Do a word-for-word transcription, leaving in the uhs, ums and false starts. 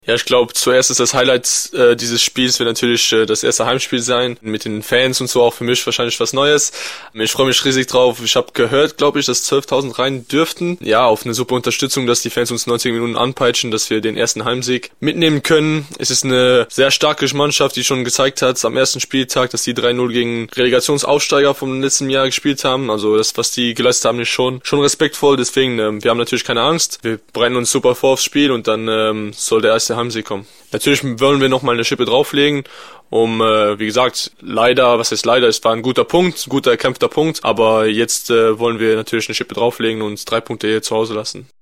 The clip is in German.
Ja, ich glaube, zuerst ist das Highlight äh, dieses Spiels wird natürlich äh, das erste Heimspiel sein, mit den Fans und so, auch für mich wahrscheinlich was Neues. Ich freue mich riesig drauf. Ich habe gehört, glaube ich, dass zwölftausend rein dürften. Ja, auf eine super Unterstützung, dass die Fans uns neunzig Minuten anpeitschen, dass wir den ersten Heimsieg mitnehmen können. Es ist eine sehr starke Mannschaft, die schon gezeigt hat am ersten Spieltag, dass die drei null gegen Relegationsaufsteiger vom letzten Jahr gespielt haben. Also das, was die geleistet haben, ist schon schon respektvoll. Deswegen, ähm, wir haben natürlich keine Angst. Wir bereiten uns super vor aufs Spiel und dann ähm, soll der erste Heimsieg kommen. Natürlich wollen wir nochmal eine Schippe drauflegen, um, äh, wie gesagt, leider, was heißt leider, es war ein guter Punkt, ein guter erkämpfter Punkt, aber jetzt äh, wollen wir natürlich eine Schippe drauflegen und drei Punkte hier zu Hause lassen.